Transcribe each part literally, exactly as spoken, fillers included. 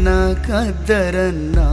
అన్నా గద్దరన్నా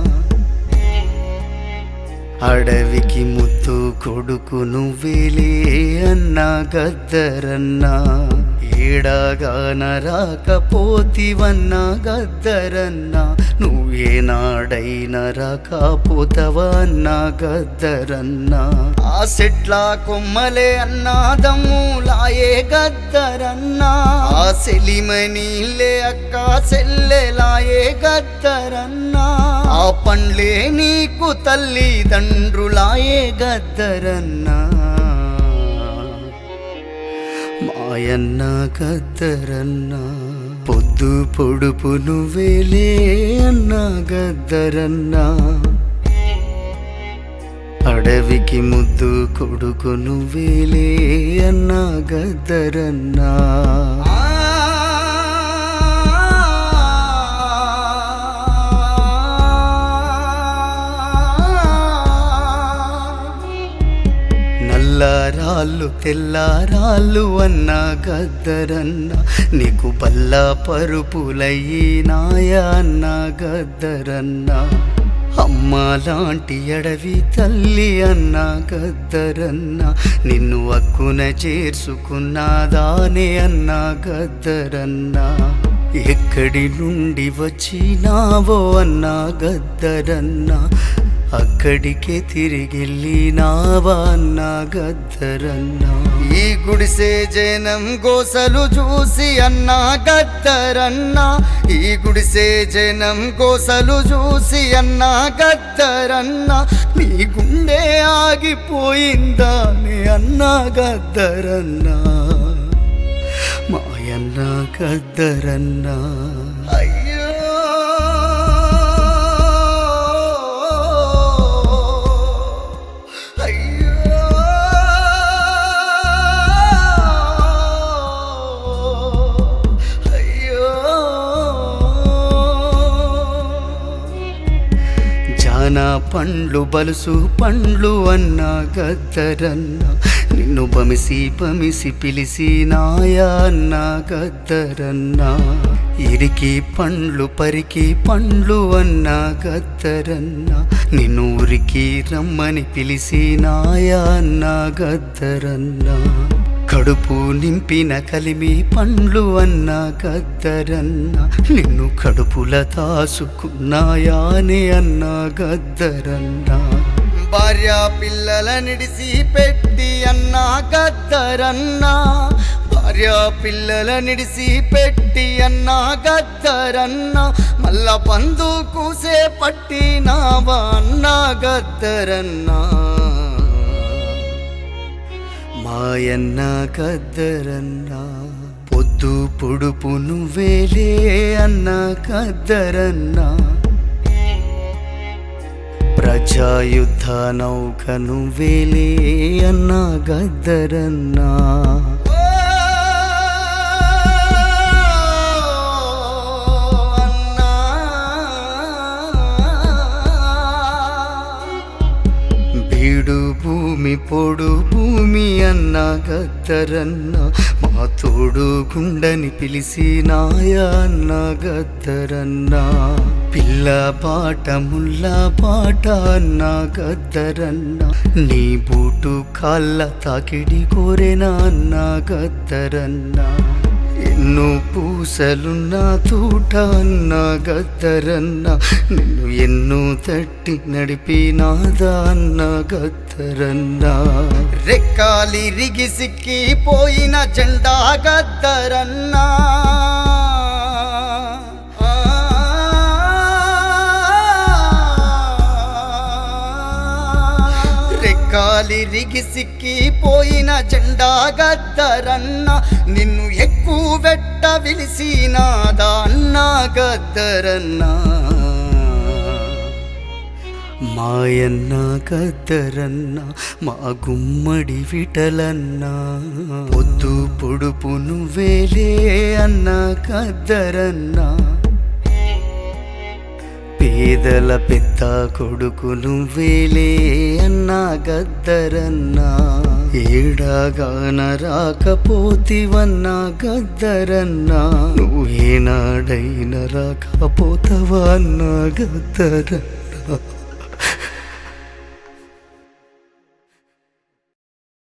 అడవికి ముద్దు కొడుకు నువ్వేలే అన్నా గద్దరన్నా ఏడాగాన రాకపోతివన్నా గద్దరన్నా నువ్వేనాడైనా రాకపోతవా అన్నా గద్దరన్నా ఆ సెట్ల కొమ్మలే అన్నాదమ్ములాయే గద్దరన్నా ఆ సెలిమనీలే అక్క సెల్లెలాయే గద్దరన్నా ఆ పండ్లే నీకు తల్లిదండ్రులాయే గద్దరన్నా మాయన్న గద్దరన్నా పొద్దు పొడుపు నువ్వేలే అన్నా గద్దరన్నా అడవికి ముద్దు కొడుకు నువ్వేలే అన్నా గద్దరన్నా నల్లరాళ్ళు తెల్లారాళ్ళు అన్నా గద్దరన్నా నీకు బల్ల పరుపులయ్యినాయా అన్నా గద్దరన్నా అమ్మ లాంటి అడవి తల్లి అన్నా గద్దరన్నా నిన్ను అక్కున చేర్చుకున్నాదానే అన్నా గద్దరన్నా ఎక్కడి నుండి వచ్చినావో అన్నా గద్దరన్నా అక్కడికే తిరిగిల్లినావా అన్నా గద్దరన్నా ఈ గుడిసే జనం గోసలు చూసి అన్నా గద్దరన్నా ఈ గుడిసే జనం గోసలు చూసి అన్నా గద్దరన్నా నీ గుండె ఆగిపోయిందా నే అన్నా గద్దరన్నా మాయన్న గద్దరన్నా అయ్యో జానా పండ్లు బలుసు పండ్లు అన్నా గద్దరన్నా నిన్ను బమిసి బమిసి పిలిసినాయా అన్నా గద్దరన్నా ఇరికి పండ్లు పరికి పండ్లు అన్నా గద్దరన్నా నిన్ను ఊరికి రమ్మని పిలిసినాయా అన్నా గద్దరన్నా కడుపు నింపిన కలిమి పండ్లు అన్నా గద్దరన్నా నిన్ను కడుపుల తాసుకున్నాయానే అన్నా గద్దరన్నా భార్య పిల్లల నిడిసి పెట్టి అన్నా గద్దరన్నా భార్య పిల్లల నిడిసి పెట్టి అన్నా గద్దరన్నా మల్ల పందు కూసే పట్టినావా అన్నా గద్దరన్నా మాయన్న గద్దరన్నా పొద్దు పొడుపు నువ్వేలే అన్నా గద్దరన్నా ప్రజాయుద్ధ నౌక నువ్వేలే అన్నా గద్దరన్నా బీడు భూమి పొడు భూమి అన్నా గద్దరన్నా మా తోడు గుండని పిలిసినాయా అన్నా గద్దరన్నా పిల్ల పాట ముల్ల పాట అన్నా గద్దరన్నా నీ బూటు కాళ్ళ తాకిడి కోరేనా అన్నా గద్దరన్నా ఎన్నో పూసలున్నా తూట అన్నా గద్దరన్నా నిన్ను ఎన్నో తట్టి నడిపినాదా అన్నా గద్దరన్నా రెక్కాలి రిగి సిక్కిపోయిన జెండా గద్దరన్నా రెక్కాలి రిగి సిక్కిపోయిన జెండా గద్దరన్నా నిన్ను ఎక్కువ వెట్ట విలిసినాదా అన్నా గద్దరన్నా మాయన్న గద్దరన్నా మా గుమ్మడి విటలన్నా పొద్దు పొడుపు నువ్వేలే అన్నా గద్దరన్నా పేదల పెద్ద కొడుకు నువ్వేలే అన్నా గద్దరన్నా ఏడాగాన రాకపోతివన్నా గద్దరన్నా నువ్వు ఏనాడైనా రాకపోతావా అన్నా గద్దరన్నా.